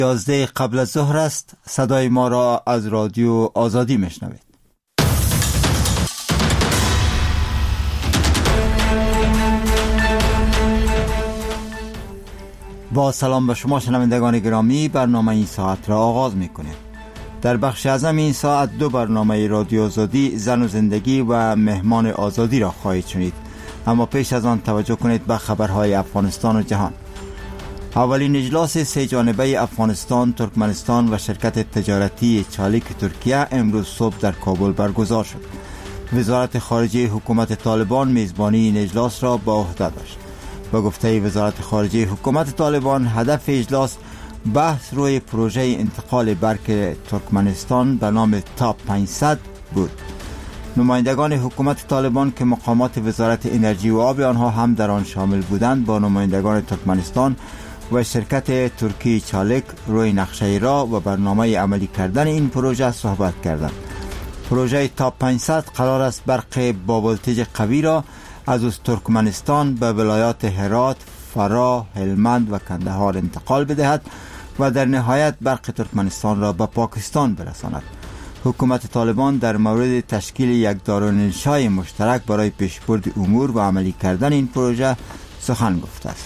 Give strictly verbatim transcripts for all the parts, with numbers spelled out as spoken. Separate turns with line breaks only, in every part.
یازده قبل از ظهر است. صدای ما را از رادیو آزادی میشنوید. با سلام به شما شنوندگان گرامی، برنامه این ساعت را آغاز میکنیم. در بخش اعظم این ساعت دو برنامه رادیو آزادی، زن و زندگی و مهمان آزادی را خواهید شنید. اما پیش از آن توجه کنید به خبرهای افغانستان و جهان. اولین اجلاس سه جانبه افغانستان، ترکمنستان و شرکت تجارتی چالیک ترکیه امروز صبح در کابل برگزار شد. وزارت خارجه حکومت طالبان میزبانی این اجلاس را به عهده داشت. با گفته وزارت خارجه حکومت طالبان، هدف اجلاس بحث روی پروژه انتقال برق ترکمنستان به نام تاپ پانصد بود. نمایندگان حکومت طالبان که مقامات وزارت انرژی و آب آنها هم در آن شامل بودند، با نمایندگان ترکمنستان و شرکت ترکی چالیک روی نقشه راه و برنامه عملی کردن این پروژه صحبت کردند. پروژه تاپ پانصد قرار است برق با ولتاژ قوی را از ترکمنستان به ولایات هرات، فرا، هلمند و کندهار انتقال بدهد و در نهایت برق ترکمنستان را به پاکستان برساند. حکومت طالبان در مورد تشکیل یک دارالانشای مشترک برای پیشبرد امور و عملی کردن این پروژه سخن گفته است.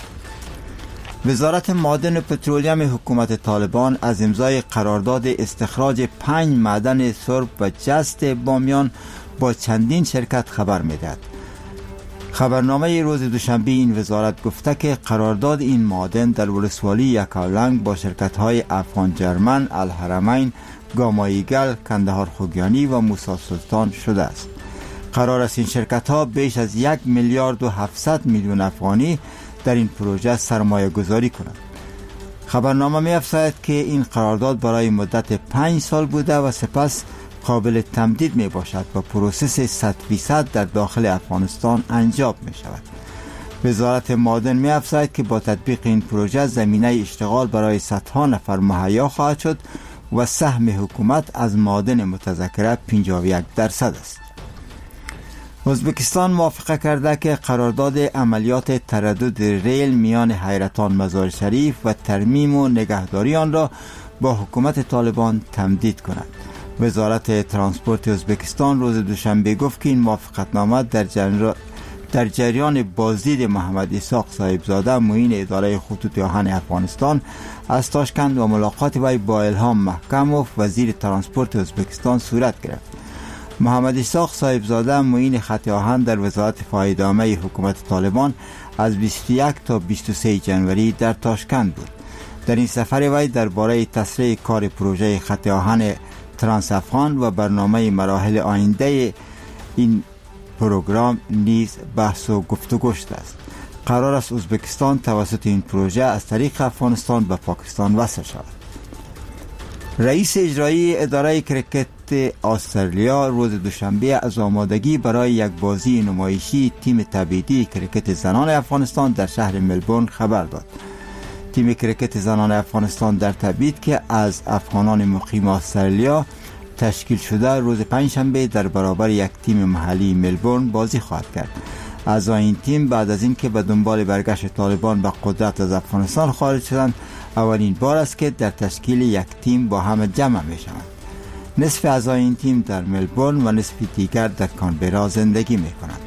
وزارت معادن و پترولیم حکومت طالبان از امضای قرارداد استخراج پنج معدن سرب و جست بامیان با چندین شرکت خبر می‌دهد. خبرنامه روز دوشنبه این وزارت گفته که قرارداد این معادن در ولسوالی یکاولنگ با شرکت‌های افغان جرمن، الحرمین، گاماییگل، کندهار خوگیانی و موسی سلطان شده است. قرار است این شرکت‌ها بیش از یک میلیارد و هفتصد میلیون افغانی در این پروژه سرمایه گذاری کنند. خبرنامه می افزاید که این قرارداد برای مدت پنج سال بوده و سپس قابل تمدید می باشد و پروسس صد فیصد در داخل افغانستان انجام می شود. وزارت معادن می افزاید که با تطبیق این پروژه زمینه اشتغال برای صدها نفر مهیا خواهد شد و سهم حکومت از معادن متذکره پنجاه و یک درصد است. ازبکستان موافقه کرده که قرارداد عملیات تردد ریل میان حیرتان مزار شریف و ترمیم و نگهداری آن را با حکومت طالبان تمدید کند. وزارت ترانسپورت ازبکستان روز دوشنبه گفت که این موافقتنامه در جنر... در جریان بازدید محمد اسحاق صاحبزاده معین اداره خطوط آهن افغانستان از تاشکند و ملاقات وی با الهام محکموف وزیر ترانسپورت ازبکستان صورت گرفت. محمد اسحاق صاحبزاده معین خط آهن در وزارت فایده‌عامه حکومت طالبان از بیست و یک تا بیست و سه جنوری در تاشکند بود. در این سفر وی درباره تسریع کار پروژه خط آهن ترانس افغان و برنامه مراحل آینده این پروگرام نیز بحث و گفتگو شده است. قرار است ازبکستان توسط این پروژه از طریق افغانستان به پاکستان وصل شود. رئیس اجرایی اداره کرکت استرالیا روز دوشنبه از آمادگی برای یک بازی نمایشی تیم تبعیدی کرکت زنان افغانستان در شهر ملبورن خبر داد. تیم کرکت زنان افغانستان در تبعید که از افغانان مقیم استرالیا تشکیل شده روز پنجشنبه در برابر یک تیم محلی ملبورن بازی خواهد کرد. اعضای این تیم بعد از اینکه به دنبال برگشت طالبان به قدرت از افغانستان خارج شدند، اولین بار است که در تشکیل یک تیم با هم جمع می شوند. نصف اعضای این تیم در ملبورن و نصف دیگر در کانبرا زندگی می کنند.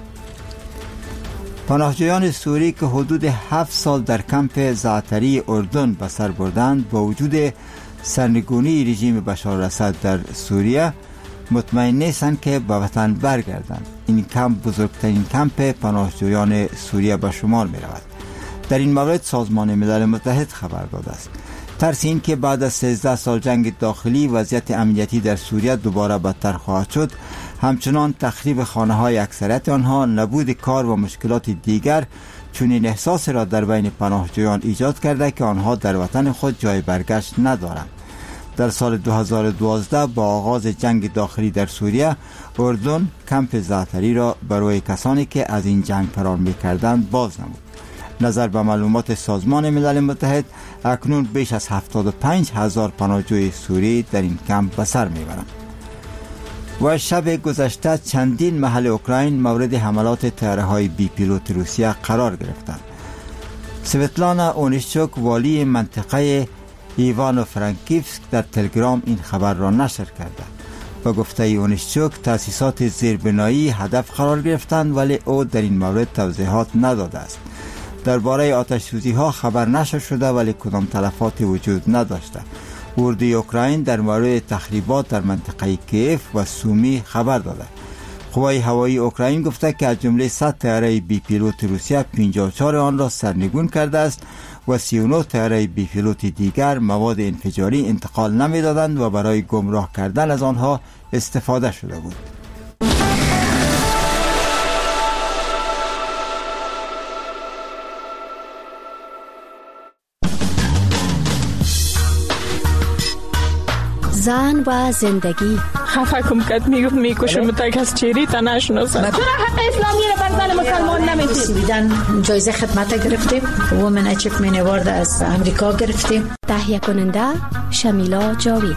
پناهجویان سوری که حدود هفت سال در کمپ زعتری اردن به سر بردند با وجود سرنگونی رژیم بشار الاسد در سوریه مطمئن نیستند که به وطن برگردند. این کمپ بزرگترین کمپ پناهجویان سوریه به شمار می رود. در این مورد سازمان ملل متحد خبر داده است. ترس این که بعد از سیزده سال جنگ داخلی وضعیت امنیتی در سوریه دوباره بدتر خواهد شد، همچنان تخریب خانه های اکثریت آنها، نبود کار و مشکلات دیگر چون این احساس را در بین پناهجویان ایجاد کرده که آنها در وطن خود جای برگشت ندارند. در سال دو هزار و دوازده با آغاز جنگ داخلی در سوریه، اردن کمپ زعتری را برای کسانی که از این جنگ فرار می‌کردند باز نمود. نظر به معلومات سازمان ملل متحد، اکنون بیش از هفتاد و پنج هزار پناهجوی سوری در این کمپ به سر میبرند. و شب گذشته چندین محل اوکراین مورد حملات طیاره‌های بی پیلوت روسیه قرار گرفتند. سویتلانا اونیشچوک والی منطقه ایوانو فرانکیوسک در تلگرام این خبر را نشر کرده. و گفته اونیشچوک تأسیسات زیربنایی هدف قرار گرفتند، ولی او در این مورد توضیحات نداده است. درباره آتش سوزی ها خبر نشر شده، ولی کدام تلفاتی وجود نداشته. اردوی اوکراین در مورد تخریبات در منطقه کیف و سومی خبر داده. قوای هوایی اوکراین گفته که از جمله صد طیاره بی پیلوت روسیه پنجاه و چهار آن را سرنگون کرده است و سی و نه طیاره بی پیلوت دیگر مواد انفجاری انتقال نمی‌دادند و برای گمراه کردن از آنها استفاده شده بود.
زن و زندگی.
خفه کم کد میگفت میکشم متک از چیری تا نشناسم.
چرا حق اسلامی رو بر زن مسلمان نمیدید؟
دیدن جایزه خدمت گرفتیم. وومن اچیومنت اوارد از امریکا گرفتیم.
تهیه کننده شمیلا جاوید.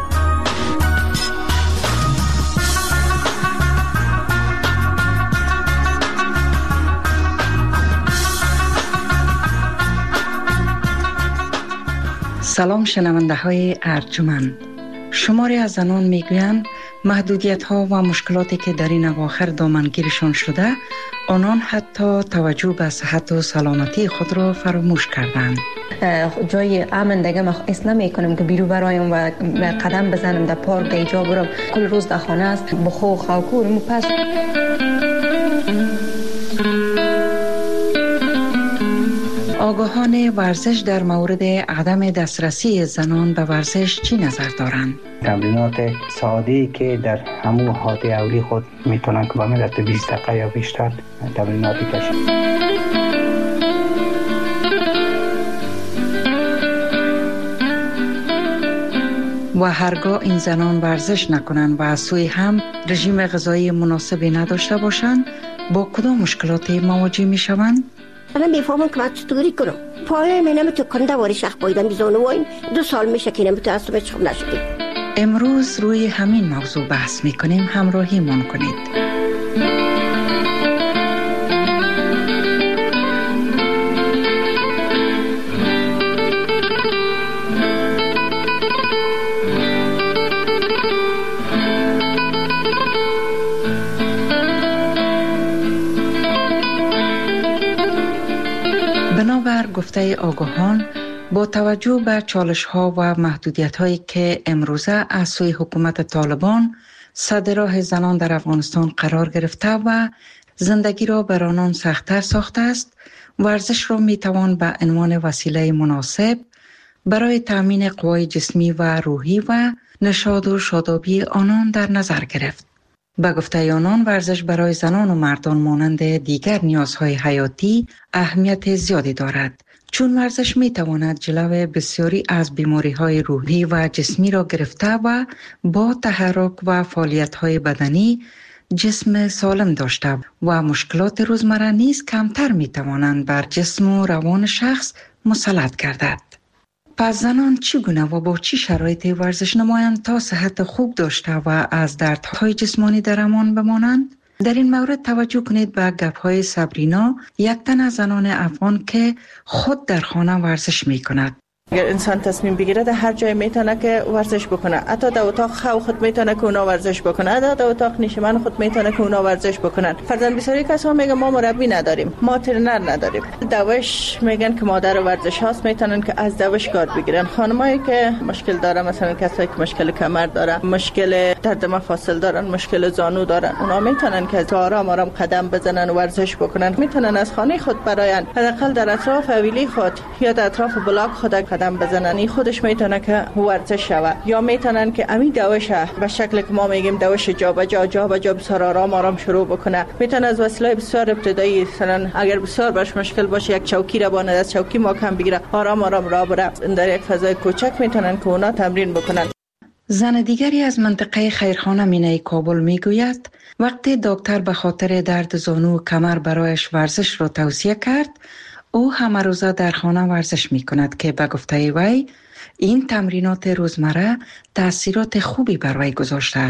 سلام شنونده های ارجمند. شماری از زنان میگویند محدودیت ها و مشکلاتی که در این اواخر دامنگیرشان شده، آنان حتی توجه به صحت و سلامتی خود را فراموش کردند.
جای امن دیگه ما اصلا نمی‌کنم که بیرون برایم و قدم بزنم در پارک در اینجا برم. کل روز در خانه است بخو خاکور پس.
آگاهان ورزش در مورد عدم دسترسی زنان به ورزش چی نظر دارند؟
تمرینات ساده‌ای که در همون حالت اولی خود میتونن که با مدت بیست دقیقه یا بیشتر تمرینات کشن.
و هرگاه این زنان ورزش نکنند و از سوی هم رژیم غذایی مناسبی نداشته باشند، با کدام مشکلاتی مواجه میشوند؟
من میفهمم که من چطوری کنم. پایه من نمیتونه کنده واری شخ بایدم بیزانه وایم دو سال میشه که نمیتونه اصلا چخم نشدیم.
امروز روی همین موضوع بحث میکنیم. همراهی من کنید. بنابر گفته آگاهان، با توجه به چالش ها و محدودیت هایی که امروزه از سوی حکومت طالبان سد راه زنان در افغانستان قرار گرفته و زندگی را بر آنان سخت‌تر ساخته است، ورزش را می توان به عنوان وسیله مناسب برای تامین قوای جسمی و روحی و نشاط و شادابی آنان در نظر گرفت. به گفته آنان، ورزش برای زنان و مردان مانند دیگر نیازهای حیاتی اهمیت زیادی دارد، چون ورزش می تواند جلو بسیاری از بیماری‌های روحی و جسمی را گرفته و با تحرک و فعالیت‌های بدنی جسم سالم داشته و مشکلات روزمره نیز کمتر می توانند بر جسم و روان شخص مسلط گردد. پس زنان چگونه و با چی شرایطی ورزش نمایند تا صحت خوب داشته و از دردهای جسمانی در امان بمانند؟ در این مورد توجه کنید به گپ‌های صبرینا، یک تن از زنان افغان که خود در خانه ورزش می کند.
اگر انسان تصمیم بگیره در هر جای میتونه که ورزش بکنه، حتی در اتاق خو خود میتونه که اونا ورزش بکنه، حتی در اتاق نشیمن خود میتونه که اونا ورزش بکنن. فرضاً بسیاری کسا میگن ما مربی نداریم، ما ترنر نداریم. دوش میگن که مادر ورزش هاست، میتونن که از دوش کار بگیرن. خانمایی که مشکل داره، مثلا کسایی که مشکل کمر داره، مشکل درد مفاصل دارن، مشکل زانو دارن، اونا میتونن که آرام آرام قدم بزنن و ورزش بکنن. میتونن از خانه خود برایان حداقل در اطراف حویلی خود یا در اطراف بلاک خود قدم بزنن. این خودش میتونه که ورزش شود. یا میتونن که امید دوش به شکل که ما میگیم دوش جا به جا جا به جا بسیار آرام آرام شروع بکنه. میتونه از وسیله بسیار ابتدایی، مثلا اگر بسیار باش مشکل باشه یک چوکی را باند، از چوکی محکم بگیره، آرام آرام راه بره. در یک فضای کوچک میتونن که اونا تمرین بکنن.
زن دیگری از منطقه خیرخانه مینای کابل میگوید وقتی دکتر به خاطر درد زانو و کمر برایش ورزش را توصیه کرد، او همه روزه در خانه ورزش می کند که به گفته وی این تمرینات روزمره تأثیرات خوبی بر وی گذاشته است.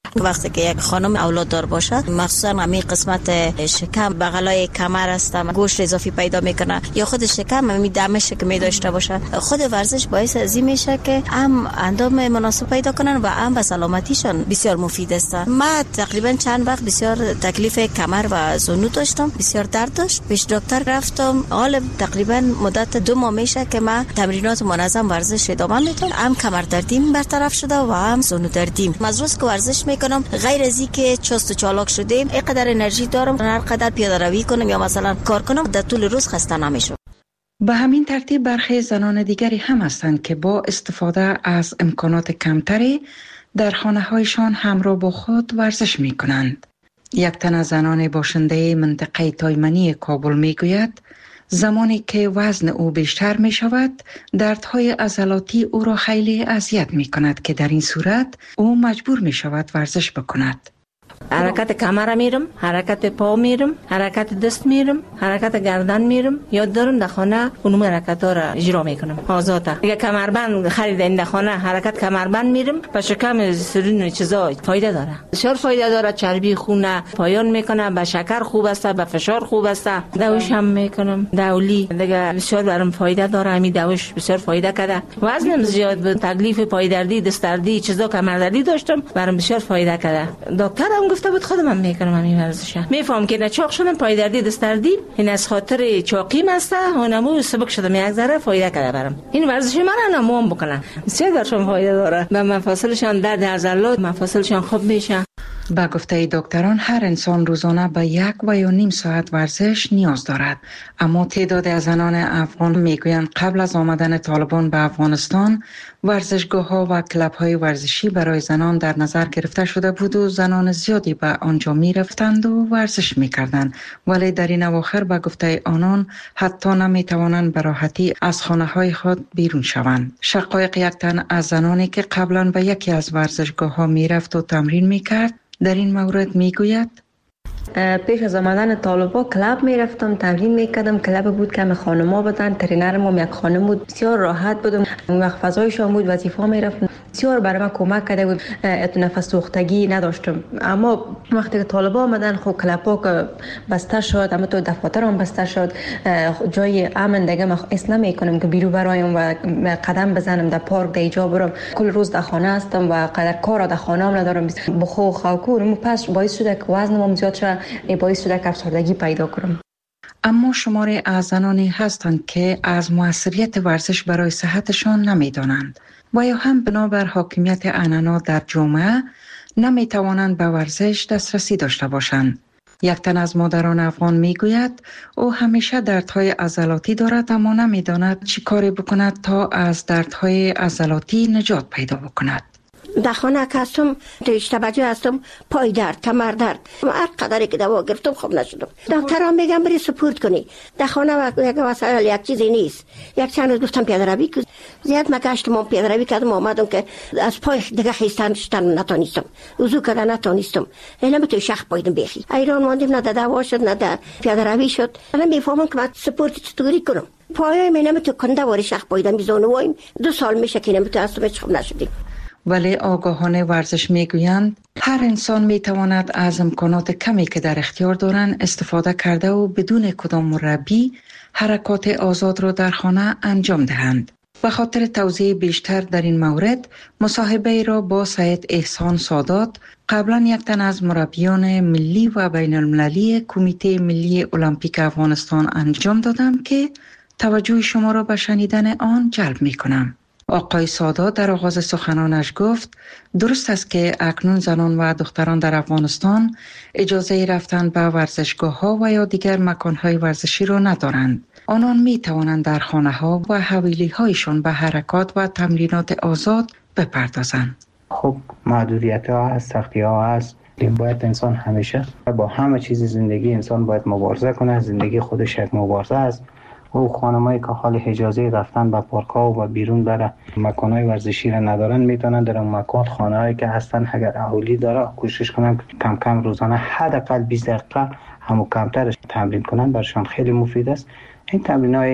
وقتی که یک خانم اولاد دار باشه، مخصوصا همین قسمت شکم بغلای کمر است، گوشت اضافی پیدا میکنه یا خود شکم همین دمش که می داشته باشه، خود ورزش باعث از این میشه که هم اندام مناسب پیدا کنن و هم به سلامتیشان بسیار مفید است. ما تقریبا چند وقت بسیار تکلیف کمر و زانو داشتم، بسیار درد داشت، پیش دکتر رفتم. حالا تقریبا مدت دو ماه میشه که ما تمرینات منظم ورزش ادامه میدم، هم کمر دردیم برطرف شده و هم زانو دردیم. مزروس که ورزش میکنم غیر از اینکه چست و چالاک شدیم، اینقدر انرژی دارم هر قدر پیاده روی کنم یا مثلا کار کنم در طول روز خسته نمیشم.
به همین ترتیب برخی زنان دیگری هم هستند که با استفاده از امکانات کمتری در خانه‌هایشان همراه با خود ورزش میکنند. یک تن از زنان باشنده منطقه تایمنی کابل میگوید زمانی که وزن او بیشتر می شود، دردهای عضلاتی او را خیلی اذیت می کند که در این صورت او مجبور می شود ورزش بکند.
حرکت کمر میرم، حرکت پا میرم، حرکت دست میرم، حرکت گردن میرم. یاد دارم در خانه اونم حرکت ها را اجرا میکنم آزاده. اگه کمربند خریدین در خانه حرکت کمربند میرم، به شکم سرین و چیزا فایده داره، بسیار فایده داره. چربی خون پایان میکنه، به شکر خوب است، به فشار خوب است. دوش هم میکنم، دولی دیگه بسیار برام فایده داره. همین دوش بسیار فایده کرده. وزنم زیاد بود، تکلیف پای دردی، دست دردی، چیزا کمر دردی داشتم، برام بسیار فایده کرده. دکتر هم گفته بود خودم هم میکنم همین ورزش. میفهم که نچاق شدم، پای دردی، دست دردی، این از خاطر چاقی مسته اونمو سبک شدم، یک ذره فایده کرده برام. این ورزش من نموم بکنم، بسیار برشون فایده داره. به مفاصلشان درد عضلات، مفاصلشان خوب میشه.
با گفته دکتران هر انسان روزانه به یک و یا نیم ساعت ورزش نیاز دارد، اما تعداد از زنان افغان میگویند قبل از آمدن طالبان به افغانستان ورزشگاه‌ها و کلب‌های ورزشی برای زنان در نظر گرفته شده بود و زنان زیادی به آنجا می‌رفتند و ورزش می‌کردند، ولی در این اواخر به گفته آنان حتی نمی‌توانند به راحتی از خانه‌های خود بیرون شوند. شقایق یک تن از زنانی که قبلا به یکی از ورزشگاه‌ها می‌رفت و تمرین می‌کرد در این مورد میگوید
پیش از آمدن طالبا کلاب میرفتم، تمرین میکردم. کلاب بود که خانم‌ها بودن، ترینرم هم یک خانم بود، بسیار راحت بودم. وقت فضایشان بود، وظیفه میرفتم، بسیار برای من کمک کرده بود. نفس سوختگی نداشتم. اما وقتی که طالبا آمدن خب کلابا که بسته شد، اما تو دفاتر هم بسته شد، جای امن دیگه من حس نمیکنم که بیرون برایم و قدم بزنم در پارک، در اینجا برم. کل روز در خانه هستم و قدر کار در خانه هم ندارم. بخو خاکور پس باعث شده که وزنم زیاد شد، باعث شده که افسردگی پیدا کنم.
اما شماری از زنانی هستند که از موثریت ورزش برای صحتشان نمیدانند و یا هم بنابر حاکمیت عنعنات در جامعه نمیتوانند به ورزش دسترسی داشته باشند. یک تن از مادران افغان میگوید او همیشه دردهای عضلاتی دارد اما نمیداند چی کاری بکند تا از دردهای عضلاتی نجات پیدا بکند.
در خانه که هستم ریشته بجه هستم، پای درد، کمر درد، هر قدری که دوا گرفتم خوب نشدم. دکتر هم میگم بری سپورت کنی. در خانه یک وسایل یک چیزی نیست. یک چند روز گفتم پیاده روی کنم، زیاد مگشتم و پیاده روی کردم، آمدم که از پای دیگه خیستن شدن نتونستم، وضو کردن نتونستم. اینا به تو شخ پایدم بخی ایران ماندیم، نه دوا شد نه در پیاده روی شد. الان میفهمم که من سپورت چطوری کنم. پای منم تو کنده واری شخ پایدم بیزونه وایم. دو سال میشه که نمیتو اصلا خوب نشدیم.
ولی آگاهانه ورزش میگویند هر انسان میتواند از امکانات کمی که در اختیار دارند استفاده کرده و بدون کدام مربی حرکات آزاد را در خانه انجام دهند. به خاطر توضیح بیشتر در این مورد مصاحبه را با سید احسان سادات، قبلا یک تن از مربیان ملی و بین المللی کمیته ملی المپیک افغانستان انجام دادم که توجه شما را به شنیدن آن جلب میکنم. آقای سادات در آغاز سخنانش گفت درست است که اکنون زنان و دختران در افغانستان اجازه رفتن به ورزشگاه‌ها و یا دیگر مکان‌های ورزشی را ندارند. آنان می توانند در خانه‌ها و حویلی‌هایشان به حرکات و تمرینات آزاد بپردازند.
خب محدودیت‌ها هست، سختی‌ها هست. باید انسان همیشه با همه چیز زندگی انسان باید مبارزه کنه. زندگی خودش یک مبارزه است. او خانمایی که حال اجازه رفتن به پارک‌ها و بیرون بره مکان‌های ورزشی را ندارن، میتونن در اون مکان خانه‌هایی که هستن اگر اهالی داره کوشش کنن کم کم روزانه حداقل بیست دقیقه همو کمترش تمرین کنن، برشان خیلی مفید است. این تمرین‌های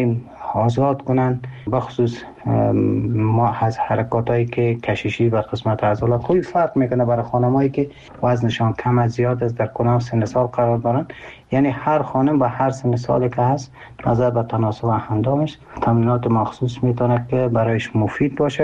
آزاد کنن. بخصوص ما از حرکاتایی که کششی و قسمت عضلات خوبی فرق میکنه برای خانمایی که وزنشان کم از زیاد است، در کنار سن سال قرار دارن. یعنی هر خانم با هر سن سالی که هست نظر به تناسب اندامش تمرینات مخصوص میتونه که برایش مفید باشه.